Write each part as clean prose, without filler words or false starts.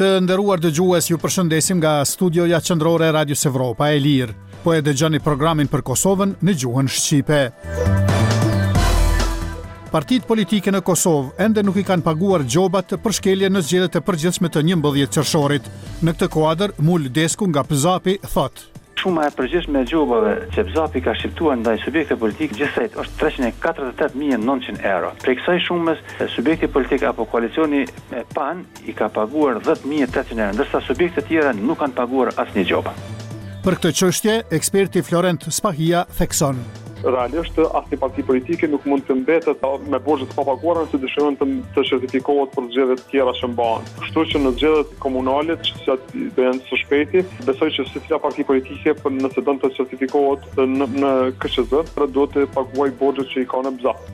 Të nderuar dëgjues, ju përshëndesim nga studioja qendrore e Radios Evropa e Lirë. Po e dëgjoni programin për Kosovën në gjuhën shqipe. Partitë politike në Kosovë ende nuk i kanë paguar gjobat për shkelje në zgjedhjet e përgjithshme të 11 qershorit. Në këtë kuadër, Mul Desku nga PZAP-i thotë: Shuma e përgjithshme e gjobave që PZAP-i ka shqiptuar ndaj subjekte politik gjithsejt është 348.900 euro. Prej kësaj shumës, subjekti politik apo koalicioni PAN i ka paguar 10.800 euro, ndërsa subjekte tjera nuk kanë paguar asnjë gjob. Për këtë çështje, eksperti Florent Spahia thekson: Realisht, asnjë parti politike nuk mund të mbetet me borxhe të papaguara nëse dëshiron të certifikohet për zgjedhjet të tjera që mbahen. Kështu që në zgjedhjet komunale, që do jenë së shpejti, besoj që secila parti politike nëse don të certifikohet në KSZ, duhet të paguajë borxhet që i ka në BZAP.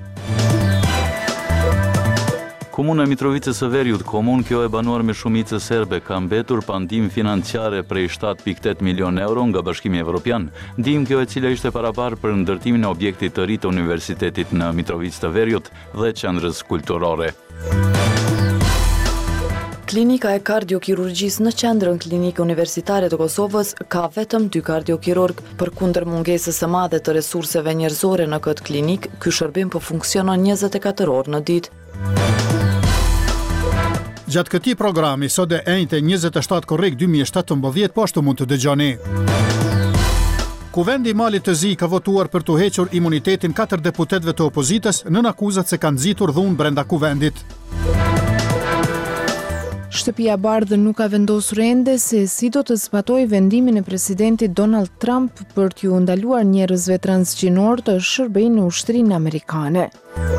Komuna e Mitrovicës së Veriut, komunë kjo e banuar me shumicë serbe, ka mbetur pa ndihmë financiare prej 7.8 milion euro nga Bashkimi Evropian. Ndihmë kjo e cila ishte paraparë për ndërtimin e objektit të ri të universitetit në Mitrovicë të Veriut dhe qendrës kulturore. Klinika e kardiokirurgjisë në qendrën klinike universitare të Kosovës ka vetëm 2 kardiokirurg. Përkundër mungesës së madhe të resurseve njerëzore në këtë klinik, ky shërbim po funksionon 24 orë në ditë. Gjatë këtij programi, sot e enjte 27 korrik 2017, po ashtu mund të dëgjoni. Kuvendi i Malit të Zi ka votuar për të hequr imunitetin 4 deputetëve të opozitës nën akuzat se kanë nxitur dhunë brenda kuvendit. Shtëpia e Bardhë nuk ka vendosur ende se si do të zbatojë vendimin e presidentit Donald Trump për t'ju ndaluar njerëzve transgjinor të shërbejnë në ushtrinë amerikane.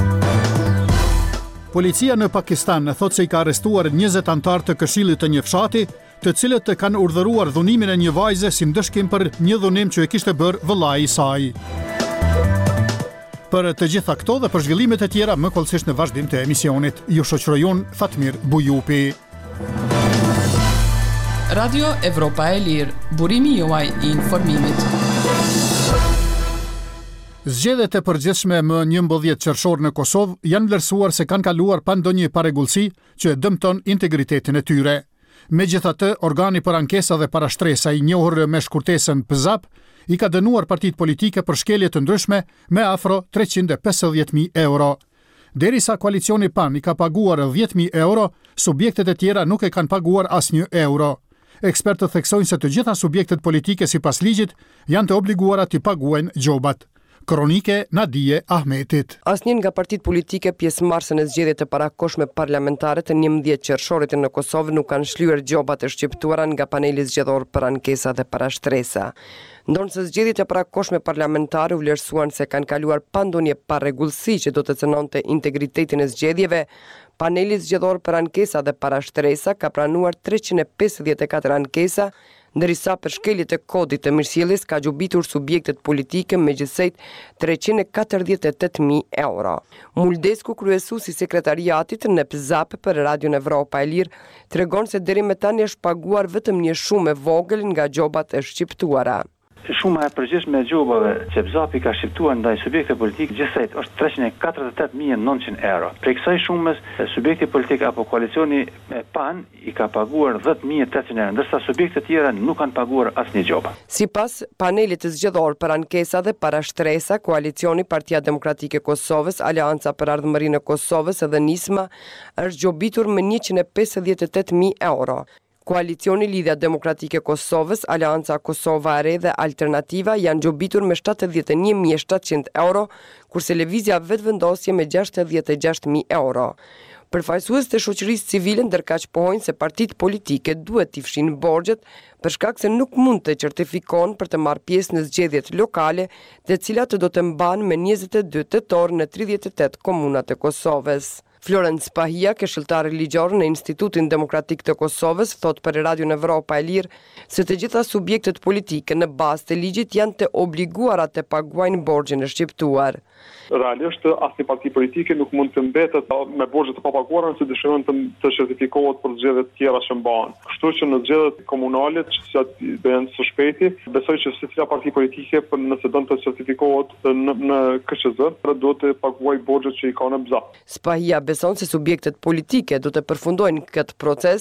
Policia në Pakistan thotë se i ka arrestuar 20 anëtar të Këshillit të një fshati, të cilët kanë urdhëruar dhunimin e një vajze si ndëshkim për një dhunim që e kishte bërë vëllai i saj. Për të gjitha këto dhe për zhvillimet e tjera më kollësisht në vazhdim të emisionit, ju shoqëroj unë Fatmir Bujupi. Radio Evropa e Lirë, burimi juaj i informimit. Zgjedhjet e përgjithshme më 11 qershor në Kosovë janë vlerësuar se kanë kaluar pa ndonjë parregullsi që dëmton integritetin e tyre. Megjithatë, organi për ankesa dhe parashtresa i njohur me shkurtesën PZAP i ka dënuar partitë politike për shkelje të ndryshme me afro 350.000 euro. Derisa koalicioni PAN i ka paguar 10.000 euro, subjektet e tjera nuk e kanë paguar asnjë euro. Ekspertët theksojnë se të gjitha subjektet politike sipas ligjit janë të obliguara të paguajnë gjobat. Kronike Nadije Ahmetit. Asnjë nga partitë politike pjesëmarrëse në zgjedhjet e parakohshme parlamentare të 11 qershorit në Kosovë nuk kanë shlyer gjobat e shqiptuara nga paneli zgjedhor për ankesa dhe parashtresa. Ndonse zgjedhjet e parakohshme parlamentare u vlerësuan se kanë kaluar pa ndonjë parregullsi që do të cënonte integritetin e zgjedhjeve, paneli zgjedhor për ankesa dhe parashtresa ka pranuar 354 ankesa, ndërsa për shkeljet e kodit të mirësjelljes ka gjobitur subjektet politike me gjithsej 348.000 euro. Mul Desku, kryesuesi i sekretariatit në PZAP për Radion Evropa e Lirë, tregon se deri më tani është paguar vetëm një shumë e vogël nga gjobat e shqiptuara. Shuma e përgjithshme e gjobave që PZAP-i ka shqiptuar ndaj subjekte politik gjithsejt është 348.900 euro. Prej kësaj shumës, subjekti politik apo koalicioni PAN i ka paguar 10.800 euro, ndërsa subjekte tjera nuk kanë paguar asnjë gjob. Sipas panelit të zgjedhor për ankesa dhe parashtresa, koalicioni Partia Demokratike e Kosovës, Aleanca për Ardhmërinë e Kosovës dhe Nisma është gjobitur me 158.000 euro. Koalicioni Lidhja Demokratike e Kosovës, Aleanca Kosova e Re dhe Alternativa janë gjobitur me 71.700 euro, kurse Lëvizja Vetëvendosje me 66.000 euro. Përfaqësues të shoqërisë civile ndërkaqëpojnë se partitë politike duhet t'i fshinë borxhet për shkak se nuk mund të certifikohen për të marrë pjesë në zgjedhjet lokale, të cilat do të mbahen me 22 tetor në 38 komunat e Kosovës. Florent Spahia, këshilltar ligjor në Institutin Demokratik të Kosovës, thot për Radion Evropa e Lirë se të gjitha subjektet politike në bazë të ligjit janë të obliguara të paguajnë borxhin e shqiptuar. Realisht, asnjë parti politike nuk mund të mbetet me borxhe të papaguara nëse dëshiron të certifikohet për zgjedhjet të tjera që mbahen. Kështu që në zgjedhjet komunale, që do jenë së shpejti, besoj që secila parti politike nëse don të certifikohet në KSZ, duhet të paguajë borxhet që i ka në BZAP. Spahia beson se subjektet politike do të përfundojnë këtë proces,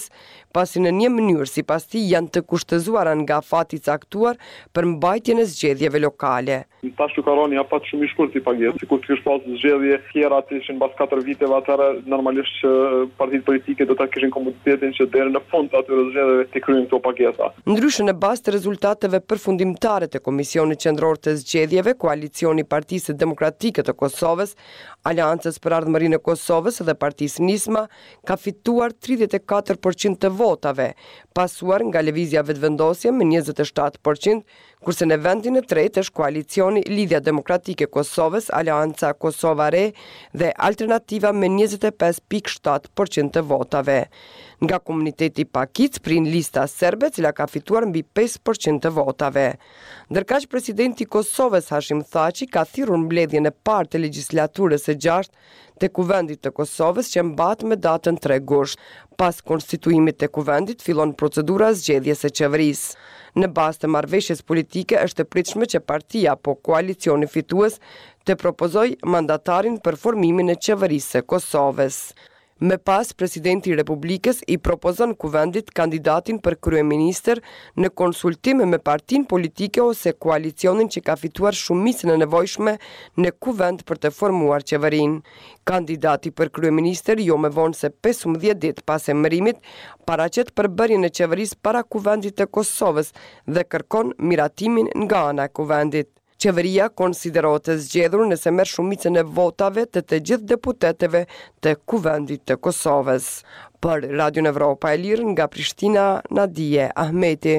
pasi në një mënyrë sipas tij janë të kushtëzuara nga fati caktuar për mbajtjen e zgjedhjeve lokale. Tash që karoni apat shumë i shkurt i pagesë, sikur të kish pas zgjedhje tjera të ishin pas 4 viteve, atëherë normalisht që partitë politike do ta kishin komoditetin që deri në fund të atyre zgjedhjeve të kryejnë këto pagesa. Ndryshe në bazë të rezultateve përfundimtare të Komisionit Qendror të Zgjedhjeve, koalicioni Partisë Demokratike të Kosovës, Aleancës për Ardhmërinë e Kosovës dhe Partisë Nisma ka fituar 34% të votave, pasuar nga Lëvizja Vetëvendosje me 27%, kurse në vendin e tretë është koalicioni Lidhja Demokratike e Kosovës, Aleanca Kosova Re dhe Alternativa me 25.7% të votave. Nga komuniteti Pakic prin lista serbe, cila ka fituar mbi 5% të votave. Ndërkaq presidenti i Kosovës Hashim Thaçi ka thirrur mbledhjen e parë të legjislaturës së 6 të Kuvendit të Kosovës që mbahet me datën 3 gusht. Pas konstituimit të Kuvendit fillon procedura zgjedhjes së qeverisë. Në bazë të marrëveshjes politike është e pritshme që partia apo koalicioni fitues të propozojë mandatarin për formimin e qeverisë së Kosovës. Me pas, presidenti i Republikës i propozon Kuvendit kandidatin për kryeministër në konsultim me partinë politike ose koalicionin që ka fituar shumicën e nevojshme në Kuvend për të formuar qeverinë. Kandidati për kryeministër jo më vonë se 15 ditë pas emërimit paraqet përbërjen e qeverisë para Kuvendit të Kosovës dhe kërkon miratimin nga ana e Kuvendit. Qeveria konsiderohet e zgjedhur nëse merr shumicën e votave të gjithë deputetëve të Kuvendit të Kosovës. Për Radio Evropa e Lirë nga Prishtina, Nadije Ahmeti.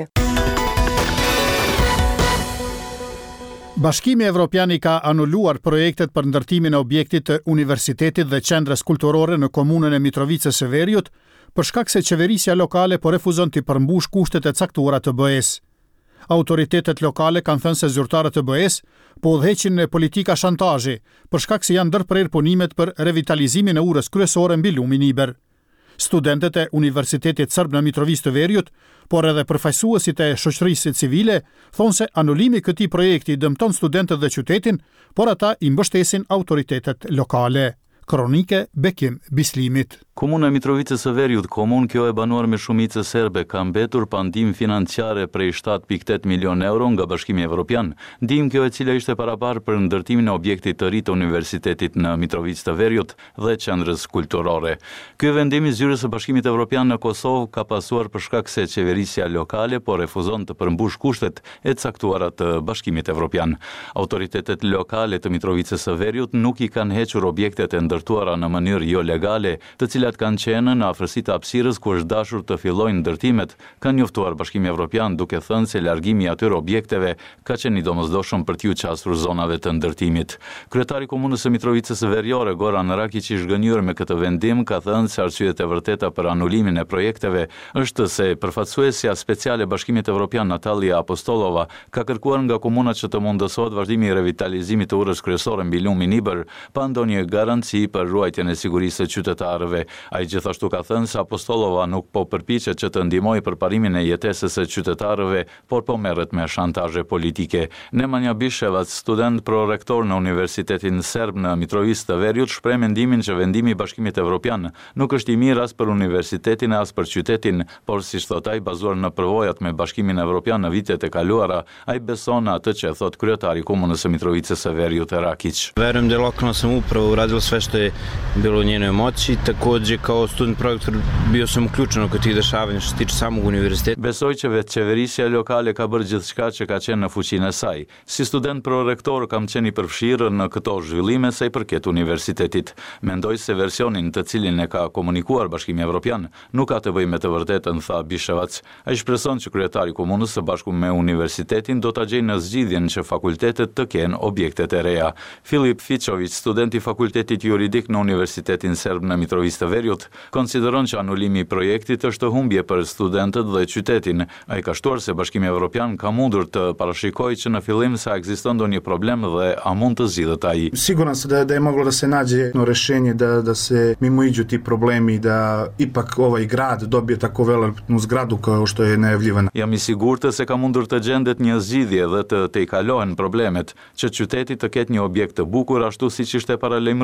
Bashkimi Evropian i ka anuluar projektet për ndërtimin e objektit të universitetit dhe qendrës kulturore në komunën e Mitrovicës së Veriut, për shkak se qeverisja lokale po refuzon të përmbush kushtet e caktuara të BE-s. Autoritetet lokale kanë thënë se zyrtarët e BE-s po udhëheqin në politika shantazhi, për shkak se janë ndërprer punimet për revitalizimin e urës kryesore mbi lumin Iber. Studentët e Universitetit Serb në Mitrovicë të Veriut, por edhe përfaqësuesit e shoqërisë civile, thonë se anulimi i këtij projekti dëmton studentët dhe qytetin, por ata i mbështesin autoritetet lokale. Kronike Bekim Bislimit. Komuna e Mitrovicës së Veriut, komunë kjo e banuar me shumicë serbe, ka mbetur pa ndihmë financiare prej 7.8 milion euro nga Bashkimi Evropian. Ndihmë kjo e cila ishte paraparë për ndërtimin e objektit të ri të universitetit në Mitrovicë të Veriut dhe qendrës kulturore. Ky vendim i zyrës së Bashkimit Evropian në Kosovë ka pasuar për shkak se qeverisja lokale po refuzon të përmbush kushtet e caktuara të Bashkimit Evropian. Autoritetet lokale të Mitrovicës së Veriut nuk i kanë hequr objektet e ndërtuara në mënyrë jo legale, të cilat kanë qenë në afërsi të hapësirës ku është dashur të fillojnë ndërtimet, kanë njoftuar Bashkimi Evropian duke thënë se largimi i atyre objekteve ka qenë i domosdoshëm për t'u qasur zonave të ndërtimit. Kryetari i komunës së Mitrovicës së Veriore, Goran Rakić, i zhgënjur me këtë vendim, ka thënë se arsyet e vërteta për anulimin e projekteve është se përfaqësuesja speciale e Bashkimit Evropian Natalia Apostolova ka kërkuar nga komuna që të mundësohet vazhdimi i revitalizimit të urës kryesore mbi lumin Iber pa ndonjë garanci për ruajtjen e sigurisë së qytetarëve. Ai gjithashtu ka thënë se Apostolova nuk po përpiqet që të ndihmojë përparimin e jetesës së qytetarëve, por po merret me shantazhe politike. Nemanja Bishevac, student prorektor në Universitetin Serb në Mitrovicë të Veriut, shpreh mendimin që vendimi i Bashkimit Evropian nuk është i mirë as për universitetin e as për qytetin, por siç thot ai, bazuar në përvojat me Bashkimin Evropian në vitet e kaluara, ai beson atë që thot kryetari i komunës së Mitrovicës së Veriut Rakić. Verujem da je lokalna samouprava uradila sve što je bilo u njenoj moći, takođe kao student prorektor bio sam uključen oko tih dešavanja što se tiče samog univerziteta. Besoj që vetë qeverisja lokale ka bërë gjithçka që ka qenë në fuqinë e saj. Si student prorektor kam qenë i përfshirë në këto zhvillime sa i përket universitetit. Mendoj se versionin të cilin e ka komunikuar Bashkimi Evropian nuk ka të bëjë me të vërtetën, tha Bishevac. Ai shpreson që kryetari i komunës së bashku me universitetin do ta gjejë në zgjidhjen që fakultetet të kenë objektet e reja. Filip Fiçović, student i fakultetit juridik në Universitetin Serb në Mitrovicë të Veriut, konsideron që anulimi i projektit është humbje për studentët dhe qytetin. Ai ka shtuar se Bashkimi Evropian ka mundur të parashikojë që në fillim sa ekziston ndonjë problem dhe a mund të zgjidhet ai. Siguran sam da je moglo da se nađe jedno rešenje da se mimoiđu ti problemi, da ipak ovaj grad dobije tako veliku zgradu kao što je najavljivana. Jam i sigurt se ka mundur të gjendet një zgjidhje dhe të i kalohen problemet, që qyteti të ketë një objekt të bukur ashtu siç ishte paralajmëruar.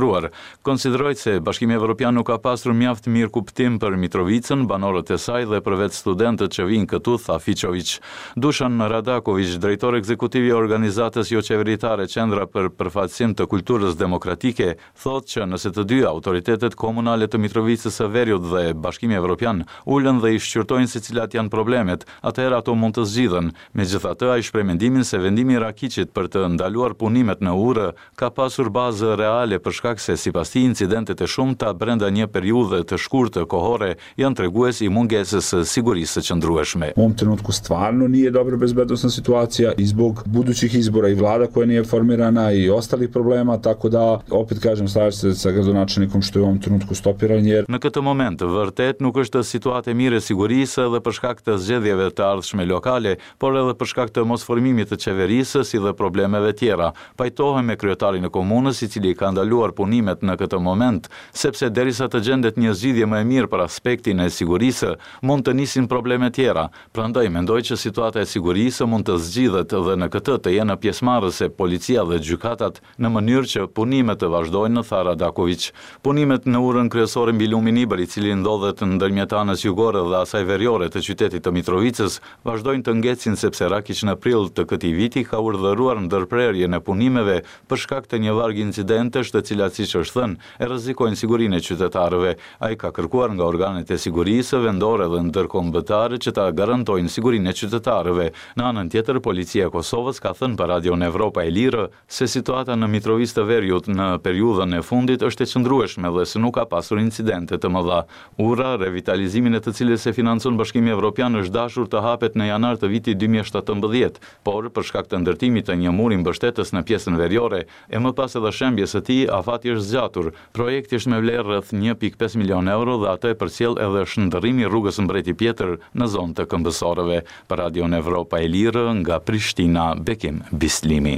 Konsiderojt se Bashkimi Evropian nuk ka pasur mjaft mirë kuptim për Mitrovicën, banorët e saj dhe për vetë studentët që vinë këtu, tha Fiqović. Dušan Radaković, drejtor ekzekutivi i organizatës jo qeveritare Qendra për përfaqësim të kulturës demokratike, thotë që nëse të dy autoritetet komunale të Mitrovicës së Veriut dhe Bashkimi Evropian ulën dhe i shqyrtojnë se cilat janë problemet, atëherë ato mund të zgjidhen. Megjithatë, ai shpreh mendimin se vendimi i Rakiqit për të ndaluar punimet në urë ka pasur bazë reale për shkak se sipas tij incidentet e shumta brenda një periudhe të shkurtë kohore janë tregues i mungesës së sigurisë së qëndrueshme. U ovom trenutku stvarno nije dobra bezbednosna situacija i zbog budućih izbora i vlada koja nije formirana i ostalih problema, tako da opet kažem slažem se sa gradonačelnikom što je u ovom trenutku stopiran jer në këtë moment vërtet nuk është situatë e mirë e sigurisë edhe për shkak të zgjedhjeve të ardhshme lokale, por edhe për shkak të mosformimit të qeverisë si dhe problemeve tjera. Pajtohem me kryetarin e komunës i cili ka ndaluar punimet në këtë moment, sepse derisa të gjendet një zgjidhje më e mirë për aspektin e sigurisë, mund të nisin probleme tjera. Prandaj mendoj që situata e sigurisë mund të zgjidhet dhe në këtë të jenë pjesëmarrëse policia dhe gjykatat në mënyrë që punimet të vazhdojnë, tha Radaković. Punimet në urën kryesore mbi lumin Ibër, i cili ndodhet ndërmjet anës jugore dhe asaj veriore të qytetit të Mitrovicës, vazhdojnë të ngecin sepse Rakiq në prill të këtij viti ka urdhëruar ndërprerjen e punimeve për shkak të një varg incidentesh të cilat siç është thënë e rrezikojnë sigurinë e qytetarëve. Ai ka kërkuar nga organet e sigurisë vendore dhe ndërkombëtare që ta garantojnë sigurinë e qytetarëve. Në anën tjetër, policia e Kosovës ka thënë për Radion Evropa e Lirë se situata në Mitrovicë të Veriut në periudhën e fundit është e qëndrueshme dhe se nuk ka pasur incidente të mëdha. Ura, revitalizimin e të cilës e financon Bashkimi Evropian, është dashur të hapet në janar të vitit 2017, por për shkak të ndërtimit të një muri mbështetës në pjesën veriore e më pas edhe shembjes së tij, afati është zgjatur. Projekti është me vlerë rreth 1.5 milion euro dhe atë e përcjell edhe shndërrimi i rrugës Mbreti Pjetër në zonë të Këmbësorëve. Për Radion Evropa e Lirë nga Prishtina, Bekim Bislimi.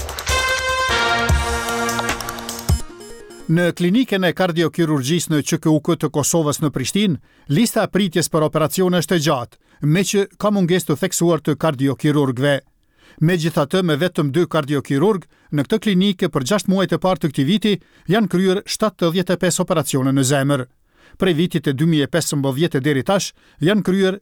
Në klinikën e kardiokirurgjisë në QKUK të Kosovës në Prishtinë, lista e pritjes për operacione është e gjatë, me që ka mungesë të theksuar të kardiokirurgëve. Megjithatë, me vetëm 2 kardiokirurg, në këtë klinikë për 6 muajt e parë të këtij viti janë kryer 75 operacione në zemër. Prej vitit e 2015 deri tash janë kryer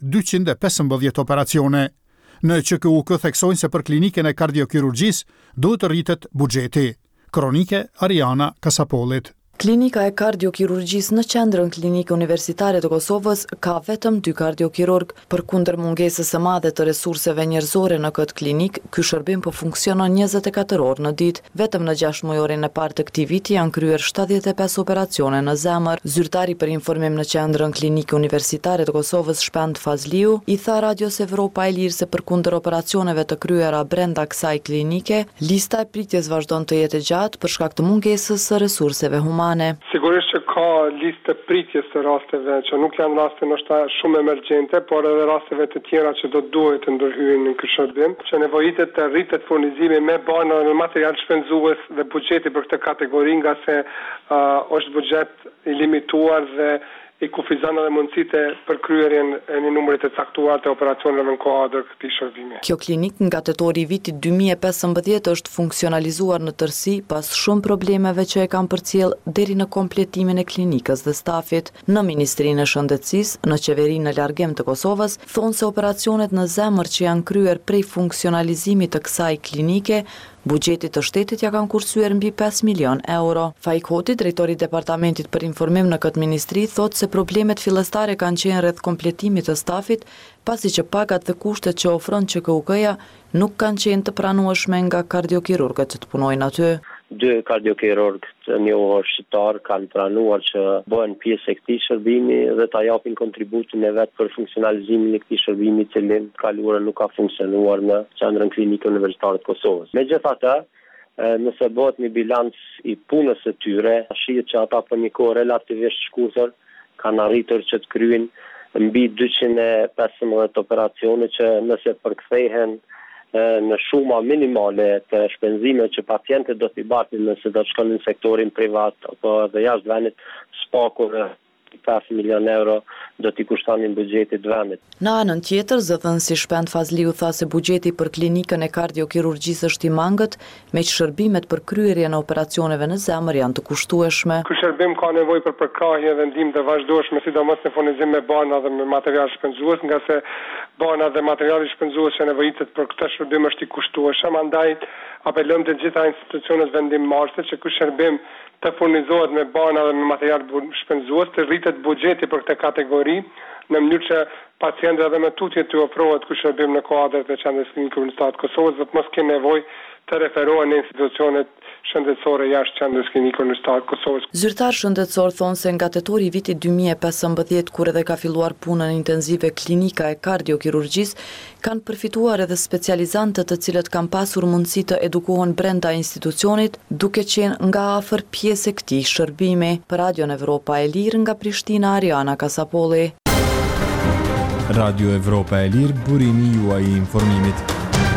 215 operacione. Në QKUK theksojnë se për klinikën e kardiokirurgjisë duhet të rritet buxheti. Kronike Ariana Kasapolit. Klinika e kardiokirurgjisë në Qendrën Klinike Universitare të Kosovës ka vetëm 2 kardiokirurg. Përkundër mungesës së madhe të resurseve njerëzore në këtë klinik, ky shërbim po funksionon 24 orë në ditë. Vetëm në 6 muajorin e parë të këtij viti janë kryer 75 operacione në zemër. Zyrtari për informim në Qendrën Klinike Universitare të Kosovës, Shpend Fazliu, i tha Radios Evropa e Lirë se përkundër operacioneve të kryera brenda kësaj klinike, lista e pritjes vazhdon të jetë gjatë për shkak të mungesës së resurseve humane. Sigurisht që ka listë pritjes të rasteve që nuk janë raste ndoshta shumë emergjente, por edhe rasteve të tjera që do duhet të ndërhyjnë në këtë shërbim, që nevojitet të rritet furnizimi me banë në material shpenzues dhe buxheti për këtë kategori, nga se është buxhet i limituar dhe i kufizon edhe mundësitë për kryerjen e një numrit të caktuar të operacioneve në kuadër këtij shërbimi. Kjo klinik nga tetori i vitit 2015 është funksionalizuar në tërësi pas shumë problemeve që e kanë përcjell deri në kompletimin e klinikës dhe stafit. Në Ministrinë e Shëndetësisë, në Qeverinë në largim të Kosovës, thonë se operacionet në zemër që janë kryer prej funksionalizimit të kësaj klinike, buxheti të shtetit ja kanë kursyer mbi 5 milion euro. Faik Hoti, drejtori i Departamentit për Informim në këtë ministri, thotë se problemet fillestare kanë qenë rreth kompletimit të stafit, pasi që pagat dhe kushtet që ofron QKUK-ja nuk kanë qenë të pranueshme nga kardiokirurgët që të punojnë aty. 2 kardiokirurg të njohur shqiptar kanë pranuar që bëhen pjesë e këtij shërbimi dhe ta japin kontributin e vet për funksionalizimin e këtij shërbimi, i cili kaluara nuk ka funksionuar në Qendrën Klinike Universitare të Kosovës. Megjithatë, nëse bëhet një bilanc i punës së tyre, shihet që ata për një kohë relativisht shkurtër kanë arritur që të kryejnë mbi 215 operacione që nëse përkthehen në shuma minimale të shpenzime që pacientët do t'i bartin nëse do të shkonin në sektorin privat apo edhe jashtë vendit, spakur 5 milion euro do t'i kushtonin buxhetit vendit. Në anën tjetër, zëdhënësi Shpend Fazliu tha se buxheti për klinikën e kardiokirurgjisë është i mangët, me që shërbimet për kryerjen e operacioneve në zemër janë të kushtueshme. Ky shërbim ka nevojë për përkrahje dhe ndihmë të vazhdueshme, sidomos në furnizim me bana dhe me material shpenzues, nga se bana dhe materiali shpenzues që nevojitet për këtë shërbim është i kushtueshëm, andaj apelojmë të gjitha institucionet vendimmarrëse që ky shërbim të furnizohet me bana dhe me material shpenzues, të rritet buxheti për këtë kategori, në mënyrë që pacientëve dhe me tutje të ofrohet ky shërbim në kuadër të qendrës klinike universitare të Kosovës, dhe të mos kenë nevojë të referohen në institucionet shëndetësore jashtë qendrës klinike universitare të Kosovës. Zyrtar shëndetësor thonë se nga tetori i vitit 2015, kur edhe ka filluar punën intenzive klinika e kardiokirurgjisë, kanë përfituar edhe specializantët të cilët kanë pasur mundësi të edukohen brenda institucionit, duke qenë nga afër pjesë e këtij shërbimi. Për Radion Evropa e Lirë nga Prishtina, Ariana Kasapolli. Radio Evropa e Lirë, burimi juaj i informimit.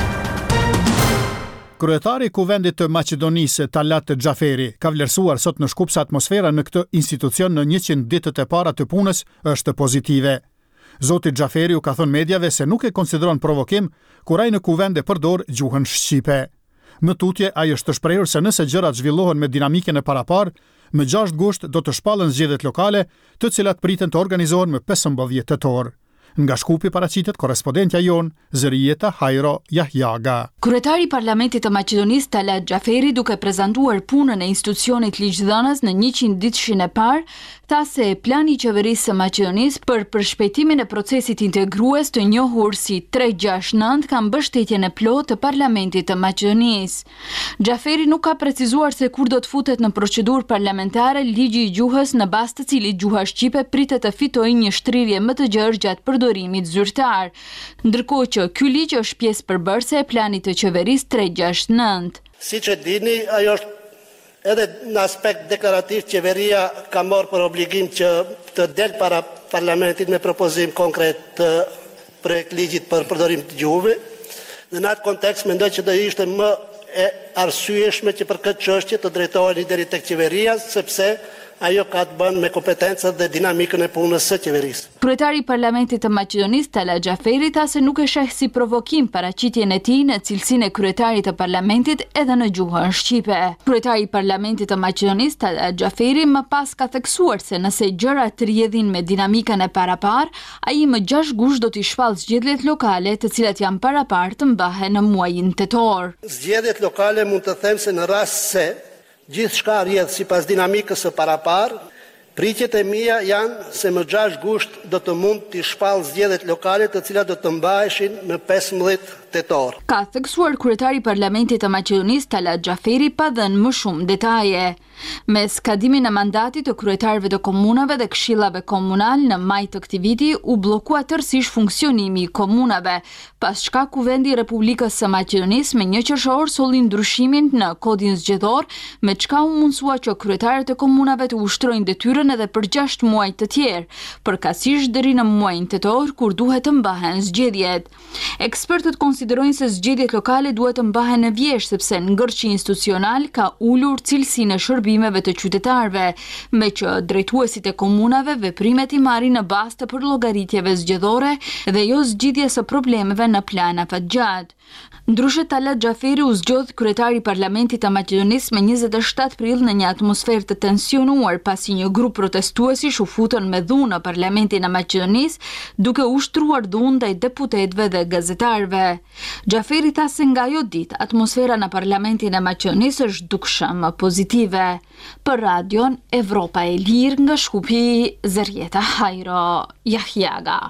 Kryetari i Kuvendit të Maqedonisë, Talat Xhaferi, ka vlerësuar sot në Shkup se atmosfera në këtë institucion në 100 ditët e para të punës është pozitive. Zoti Xhaferi u ka thënë medjave se nuk e konsideron provokim kur ai në kuvend e përdor gjuhën shqipe. Në tutje, ai është të shprehur se nëse gjërat zhvillohen me dinamikën e parapar, më 6 gusht do të shpallen zgjedhjet lokale, të cilat priten të organizohen më 15 tetor. Nga Shkupi paraqitet korrespondentja jon Zërijeta Hajro Jahjaga. Kryetari i Parlamentit të Maqedonisë Talat Xhaferi, duke prezantuar punën e institucionit ligjdhënës në 100 ditëshin e parë, tha se plani i qeverisë së Maqedonisë për përshpejtimin e procesit integrues të njohur si 369 ka mbështetjen e plotë të Parlamentit të Maqedonisë. Xhaferi nuk ka precizuar se kur do të futet në procedurë parlamentare ligji i gjuhës në bazë të cilit gjuha shqipe pritet të fitojë një shtrirje më të gjerë gjatë përdorimit zyrtar, ndërkohë që ky ligj është pjesë përbërëse e planit të qeverisë 369. Siç e dini, ajo është edhe në aspekt deklarativ qeveria ka marrë për obligim që të del para parlamentit me propozim konkret të projekt ligjit për përdorim të gjuhëve. Në atë kontekst mendoj që do ishte më e arsyeshme që për këtë çështje të drejtoheni deri tek qeveria, sepse ajo ka të bën me kompetencat dhe dinamikën e punës së qeverisë. Kryetari i Parlamentit të Maqedonisë Talat Xhaferi tha se nuk e sheh si provokim paraqitjen e tij në cilësinë e kryetarit të parlamentit edhe në gjuhën shqipe. Kryetari i Parlamentit të Maqedonisë Talat Xhaferi më pas ka theksuar se nëse gjërat rrjedhin me dinamikën e parapar, ai më 6 gusht do t'i shpallë zgjedhjet lokale, të cilat janë parapar të mbahen në muajin tetor. Zgjedhjet lokale mund të them se në rast se gjithçka rrjedh sipas dinamikës së parapar, pritjet e mia janë se më 6 gusht do të mund t'i shpallë zgjedhjet lokale, të cilat do të mbaheshin në 15 tetor. Ka theksuar kryetari i Parlamentit të Maqedonisë Talat Xhaferi pa dhënë më shumë detaje. Me skadimin e mandatit të kryetarëve të komunave dhe këshillave komunal në maj të këtij viti u bllokua tërësisht funksionimi i komunave, pas çka Kuvendi i Republikës së Maqedonisë me 1 qershor solli ndryshimin në kodin zgjedhor, me çka u mundsua që kryetarët e komunave të ushtrojnë detyrën edhe për 6 muaj të tjerë, përkatësisht deri në muajin tetor kur duhet të mbahen zgjedhjet. Ekspertët konsiderojnë se zgjedhjet lokale duhet të mbahen në vjesht sepse ngërçi institucional ka ulur cilësinë e shërbimeve të qytetarëve, me që drejtuesit e komunave veprimet i marrin në bazë të përllogaritjeve zgjedhore dhe jo zgjidhjes së problemeve në plan afatgjat. Ndryshe Talat Xhaferi u zgjodh kryetari i Parlamentit të Maqedonisë me 27 prill në një atmosferë të tensionuar pasi një grup protestuesish u futën me dhunë në Parlamentin e Maqedonisë, duke ushtruar dhunë ndaj deputetëve dhe gazetarëve. Xhaferi tha se nga ajo ditë atmosfera në Parlamentin e Maqedonisë është dukshëm pozitive. Për Radion Evropa e Lirë nga Shkupi, Zërijeta Hajro Jahjaga.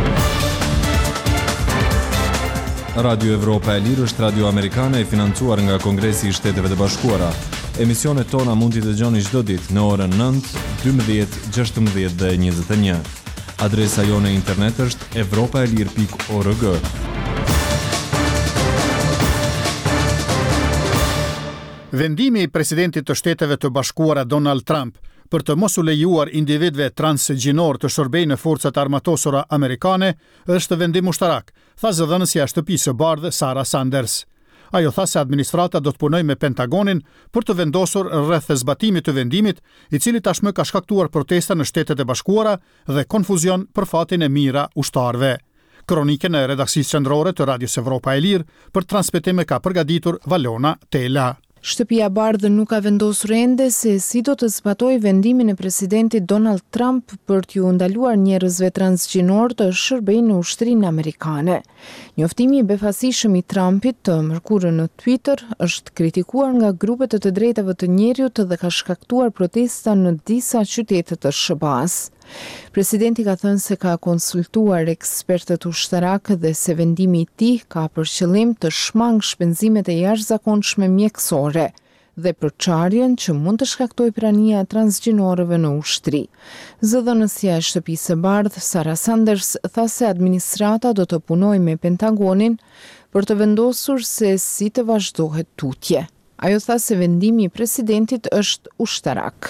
Radio Evropa e Lirë është radio amerikane e financuar nga Kongresi i Shteteve të Bashkuara. Emisionet tona mund t'i dëgjoni çdo ditë në orën 9, 12, 16 dhe 21. Adresa jone internet është evropaelir.org. Vendimi i presidentit të Shteteve të Bashkuara Donald Trump për të mos u lejuar individëve transgjinor të shërbejnë në forcat armatosura amerikane është vendim ushtarak, tha zëdhënësja e Shtëpisë së Bardhë Sarah Sanders. Ajo tha se administrata do të punojë me Pentagonin për të vendosur rreth zbatimit të vendimit, i cili tashmë ka shkaktuar protesta në Shtetet e Bashkuara dhe konfuzion për fatin e mira ushtarëve. Kronikën e redaksisë qendrore të Radios Evropa e Lirë për transmetim ka përgatitur Valona Tela. Shtëpia Bardhë nuk ka vendosur ende se si do të zbatojë vendimin e presidentit Donald Trump për t'ju ndaluar njerëzve transgjinor të shërbejnë në ushtrinë amerikane. Njoftimi i befasishëm i Trumpit të mërkurën në Twitter është kritikuar nga grupet të drejtave të njerëzit dhe ka shkaktuar protesta në disa qytete të SBA-s. Presidenti ka thënë se ka konsultuar ekspertët ushtarak dhe se vendimi i tij ka për qëllim të shmangë shpenzimet e jashtëzakonshme mjekësore dhe përçarjen që mund të shkaktojë prania e transgjinorëve në ushtri. Zëdhënësia e Shtëpisë së Bardhë, Sarah Sanders, tha se administrata do të punojë me Pentagonin për të vendosur se si të vazhdohet tutje. Ajo tha se vendimi i presidentit është ushtarak.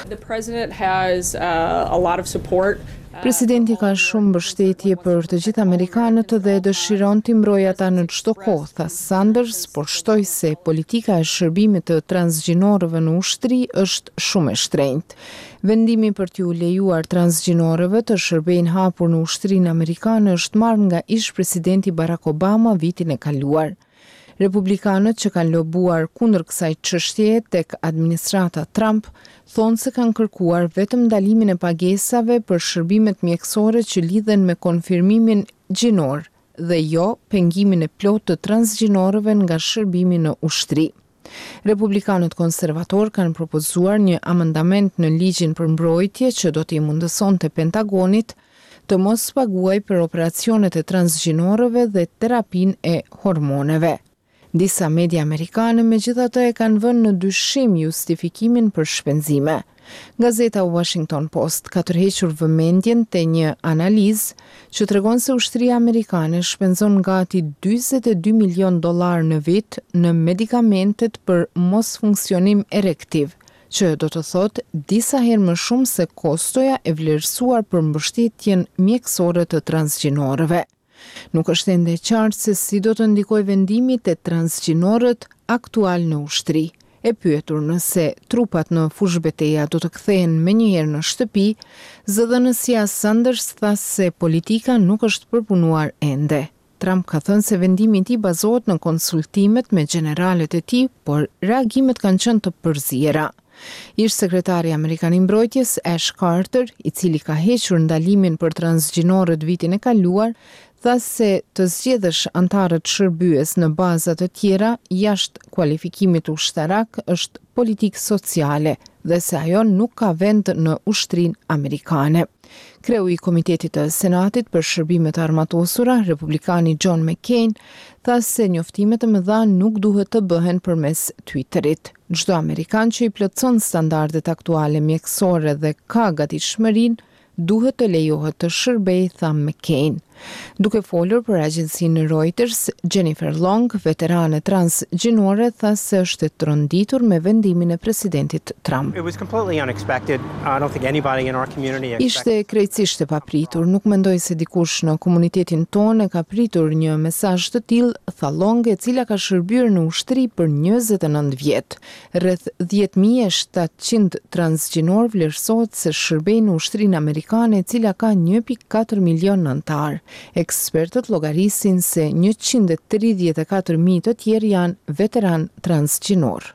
Presidenti ka shumë mbështetje për të gjithë amerikanët dhe dëshiron t'i mbrojë ata në çdo kohë, tha Sanders, por shtoi se politika e shërbimit të transgjinorëve në ushtri është shumë e shtrenjtë. Vendimi për t'u lejuar transgjinorëve të shërbejnë hapur në ushtrinë amerikane është marrë nga ish-presidenti Barack Obama vitin e kaluar. Republikanët që kanë lobuar kundër kësaj çështjeje tek administrata Trump thonë se kanë kërkuar vetëm ndalimin e pagesave për shërbimet mjekësore që lidhen me konfirmimin gjinor dhe jo pengimin e plotë të transgjinorëve nga shërbimi në ushtri. Republikanët konservator kanë propozuar një amendament në ligjin për mbrojtje që do t'i mundësonte Pentagonit të mos paguajë për operacionet e transgjinorëve dhe terapinë e hormoneve. Disa media amerikane megjithatë e kanë vënë në dyshim justifikimin për shpenzime. Gazeta Washington Post ka tërhequr vëmendjen te një analizë që tregon se ushtria amerikane shpenzon gati $42 milion në vit në medikamentet për mosfunksionim erektiv, që do të thotë disa herë më shumë se kostoja e vlerësuar për mbështetjen mjekësore të transgjinorëve. Nuk është ende qartë se si do të ndikojë vendimi te transgjinorët aktual në ushtri. E pyetur nëse trupat në fushbeteja do të kthehen menjëherë në shtëpi, zëdhënësia Sanders tha se politika nuk është përpunuar ende. Trump ka thënë se vendimi i tij bazohet në konsultimet me generalet e tij, por reagimet kanë qenë të përziera. Ish-sekretari amerikan i mbrojtjes Ash Carter, i cili ka hequr ndalimin për transgjinorët vitin e kaluar, tha se të zgjedhësh antarët shërbyes në baza të tjera jashtë kualifikimit ushtarak është politikë sociale dhe se ajo nuk ka vend në ushtrinë amerikane. Kreu i Komitetit të Senatit për shërbimet armatosura, republikani John McCain, tha se njoftimet e mëdha nuk duhet të bëhen përmes Twitterit. Çdo amerikan që i plotson standardet aktuale mjekësore dhe ka gatishmërinë duhet të lejohet të shërbejë, tha McCain. Duke folur për agjencinë Reuters, Jennifer Long, veterane transgjinore, tha se është e tronditur me vendimin e presidentit Trump. Ishte krejtësisht e papritur, nuk mendoj se dikush në komunitetin tonë ka pritur një mesazh të tillë, tha Long, e cila ka shërbyer në ushtri për 29 vjet. Rreth 10.700 transgjinor vlerësohet se shërbejnë në ushtrinë amerikane, e cila ka 1.4 milion anëtar. Ekspertët llogarisin se 134.000 të tjerë janë veteran transgjinor.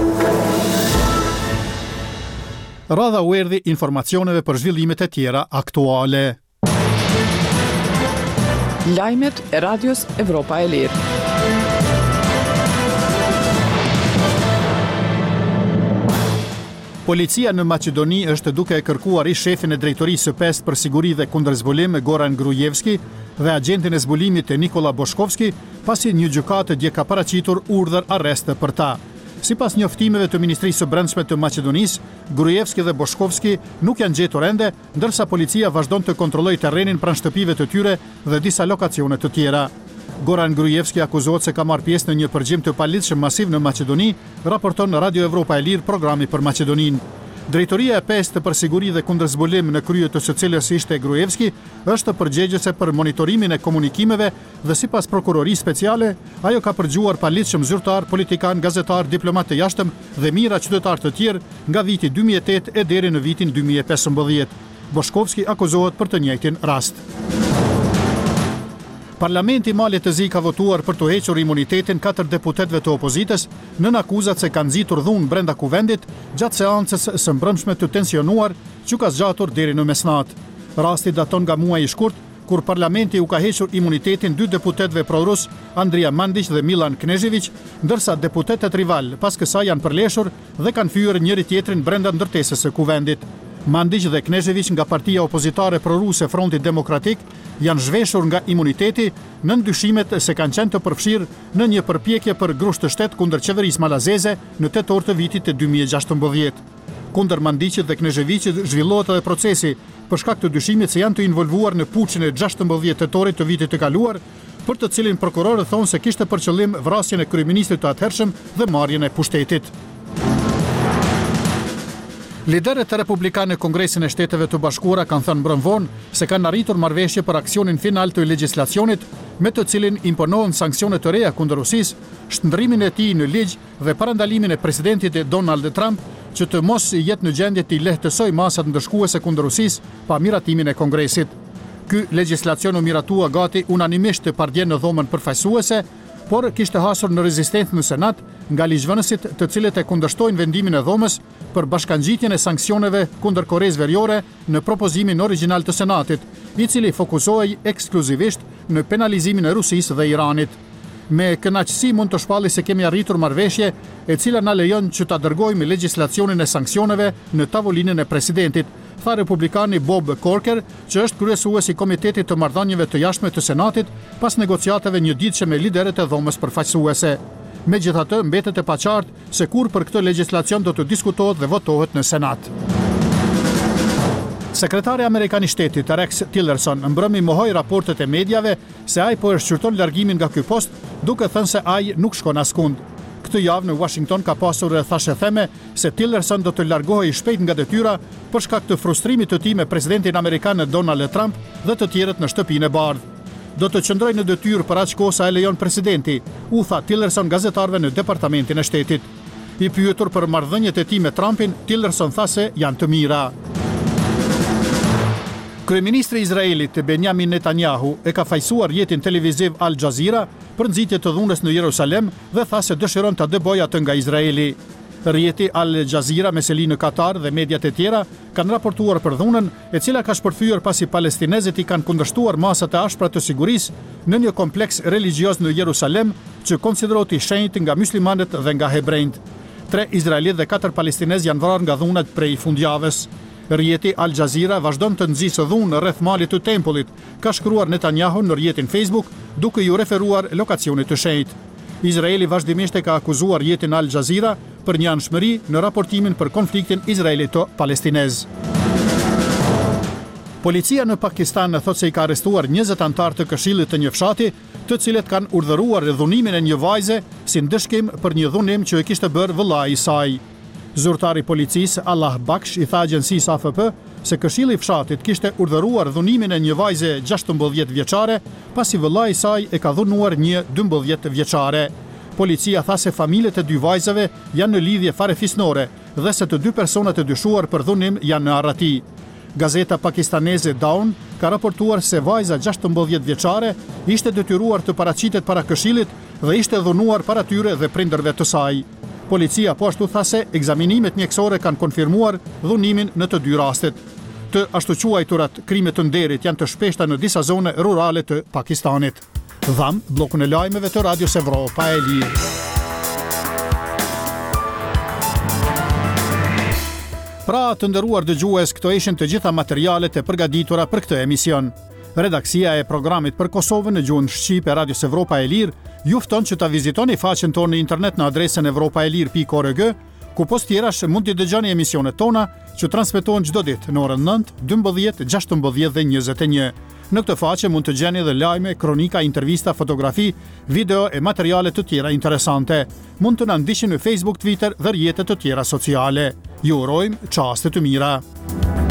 Radha u erdhi informacioneve për zhvillimet e tjera aktuale. Lajmet e Radios Evropa e Lirë. Policia në Maqedoni është duke kërkuar ish shefin e drejtorisë së 5 për siguri dhe kundërzbulim Goran Grujevski dhe agentin e zbulimit Nikola Boshkovski, pasi një gjykatë dje ka paraqitur urdhër arreste për ta. Sipas njoftimeve të Ministrisë së Brendshme të Maqedonisë, Grujevski dhe Boshkovski nuk janë gjetur ende, ndërsa policia vazhdon të kontrollojë terrenin pranë shtëpive të tyre dhe disa lokacione të tjera. Goran Grujevski akuzohet se ka marrë pjesë në një përgjigje të paligjshëm masiv në Maqedoni, raporton Radio Evropa e Lirë, programi për Maqedoninë. Drejtoria e 5 të përsiguri dhe kundërzbulim në krye të së cilës ishte Gruevski është përgjegjëse për monitorimin e komunikimeve dhe sipas prokurorisë speciale, ajo ka përgjuar paligjshëm zyrtar, politikan, gazetar, diplomat të jashtëm dhe mijëra qytetar të tjerë nga viti 2008 e deri në vitin 2015. Boshkovski akuzohet për të njëjtin rast. Parlamenti Malit të Zi ka votuar për të hequr imunitetin 4 deputetëve të opozitës nën akuzat se kanë nxitur dhunë brenda kuvendit gjatë seancës së mbrëmshme të tensionuar që ka zgjatur deri në mesnatë. Rasti daton nga muaji i shkurt kur parlamenti u ka hequr imunitetin 2 deputetëve prorus, Andrija Mandić dhe Milan Knežević, ndërsa deputetët rival pas kësaj janë përleshur dhe kanë fyer njëri tjetrin brenda ndërtesës së kuvendit. Mandić dhe Knežević nga partia opozitare proruse Fronti Demokratik janë zhveshur nga imuniteti në ndyshimet se kanë qenë të përfshirë në një përpjekje për grusht të shtet kundër qeverisë malazeze në tetor të vitit të 2016. Kundër Mandićit dhe Kneževićit zhvillohet edhe procesi për shkak të dyshimit se janë të involvuar në puçin e 16 tetorit të vitit të kaluar, për të cilin prokurorët thonë se kishte për qëllim vrasjen e kryeministrit të atëhershëm dhe marrjen e pushtetit. Liderët e Republikanë në Kongresin e Shteteve të Bashkuara kanë thënë mbrëm vonë se kanë arritur marrëveshje për aksionin final të legjislacionit me të cilin imponohen sanksione të reja kundër Rusisë, shndërrimin e tij në ligj dhe parandalimin e presidentit Donald Trump që të mos jetë në gjendje të lehtësoj masat ndëshkuese kundër Rusisë pa miratimin e Kongresit. Ky legjislacion u miratua gati unanimisht të pardje në dhomën përfaqësuese, por kishte hasur në rezistencë në Senat nga ligjvënësit të cilët e kundërshtojnë vendimin e dhomës për bashkangjitjen e sanksioneve kundër Koreas Veriore në propozimin origjinal të Senatit, i cili fokusohej ekskluzivisht në penalizimin e Rusisë dhe Iranit. Me kënaqësi mund të shpalli se kemi arritur marrëveshje e cila na lejon që ta dërgojmë legjislacionin e sanksioneve në tavolinën e presidentit, tha republikani Bob Corker, që është kryesues i Komitetit të Marrëdhënieve të Jashtme të Senatit pas negociatave njëditëshe me liderët e dhomës përfaqësuese. Megjithatë, mbetet e paqartë se kur për këtë legjislacion do të diskutohet dhe votohet në Senat. Sekretari Amerikan i Shtetit Rex Tillerson mbrëmi mohoi raportet e mediave se ai po e shqyrton largimin nga ky post, duke thënë se ai nuk shkon askund. Këtë javë në Washington ka pasur thashë theme se Tillerson do të largohej shpejt nga detyra për shkak të frustrimit të tij me presidentin amerikan Donald Trump dhe të tjerët në shtëpinë e bardhë. Do të qëndroj në detyrë për aq kohë sa e lejon presidenti, u tha Tillerson gazetarëve në Departamentin e Shtetit. I pyetur për marrëdhëniet e tij me Trumpin, Tillerson tha se janë të mira. Kryeministri i Izraelit Benjamin Netanyahu e ka fajsuar rrjetin televiziv Al Jazeera për nxitje të dhunës në Jerusalem dhe tha se dëshiron ta dëbojë atë nga Izraeli. Rrjeti Al Jazeera me seli në Katar dhe mediat e tjera kanë raportuar për dhunën, e cila ka shpërthyer pasi palestinezët i kanë kundërshtuar masat e ashpra të sigurisë në një kompleks religjioz në Jerusalem që konsiderohet i shenjtë nga muslimanët dhe nga hebrejt. 3 izraelitë dhe 4 palestinezë janë vrarë nga dhunat prej fundjavës. Rrjeti Al Jazeera vazhdon të nxjisë dhunë rreth malit të tempullit, ka shkruar Netanyahu në rrjetin Facebook, duke ju referuar lokacionit të shenjtë. Izraeli vazhdimisht e ka akuzuar rrjetin Al Jazeera për një anshmëri në raportimin për konfliktin izraelito-palestinez. Policia në Pakistan thotë se i ka arrestuar 20 anëtar të këshillit të një fshati, të cilët kanë urdhëruar dhunimin e një vajze si ndëshkim për një dhunim që e kishte bërë vëllai i saj. Zyrtari i policisë Allah Baksh i tha agjencisë AFP se këshilli i fshatit kishte urdhëruar dhunimin e një vajze 16 vjeçare, pasi vëllai i saj e ka dhunuar një 12 vjeçare. Policia tha se familjet e 2 vajzave janë në lidhje farefisnore dhe se të 2 personat e dyshuar për dhunim janë në arrati. Gazeta pakistaneze Dawn ka raportuar se vajza 16 vjeçare ishte detyruar të paraqitet para këshillit dhe ishte dhunuar para tyre dhe prindërve të saj. Policia po ashtu tha se ekzaminimet mjekësore kanë konfirmuar dhunimin në të 2 rastet. Të ashtu quajturat krime të nderit janë të shpeshta në disa zone rurale të Pakistanit. Dham bllokun e lajmeve të Radios Evropa e Lirë. Pra, të nderuar dëgjues, këto ishin të gjitha materialet e përgatitura për këtë emision. Redaksia e programit për Kosovën në gjuhën shqipe e Radios Evropa e Lirë ju fton që ta vizitoni faqen tonë në internet në adresën evropaelir.org, ku post tjerash mund të dëgjoni emisionet tona që transmetohen çdo ditë në orën 9, 12, 16 dhe 21. Në këtë faqe mund të gjeni edhe lajme, kronika, intervista, fotografi, video e materiale të tjera interesante. Mund të na ndiqni në Facebook, Twitter dhe rrjetet të tjera sociale. Ju urojmë çaste të mira.